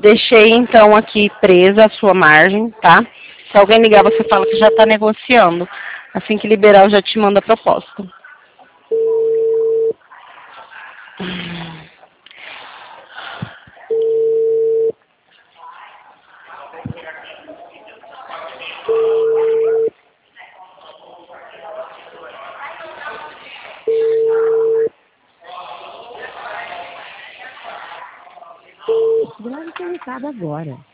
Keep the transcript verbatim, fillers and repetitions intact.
Deixei, então, aqui presa a sua margem, tá? Se alguém ligar, você fala que já está negociando. Assim que liberar, eu já te mando a proposta. Grave seu recado agora.